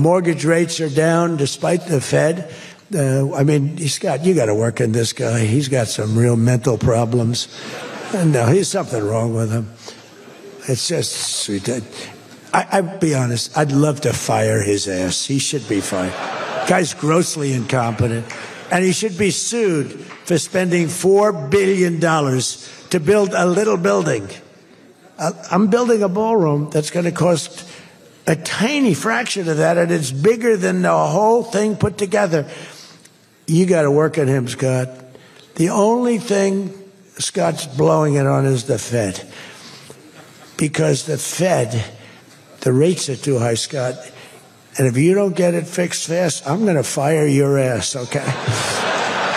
mortgage rates are down despite the Fed. I mean, Scott, you got to work on this guy. He's got some real mental problems. And there's something wrong with him. It's just sweet. I'd be honest, I'd love to fire his ass. He should be fired. Guy's grossly incompetent. And he should be sued for spending $4 billion to build a little building. I'm building a ballroom that's going to cost a tiny fraction of that, and it's bigger than the whole thing put together. You got to work on him, Scott. The only thing Scott's blowing it on is the Fed. Because the Fed, the rates are too high, Scott. And if you don't get it fixed fast, I'm going to fire your ass, okay?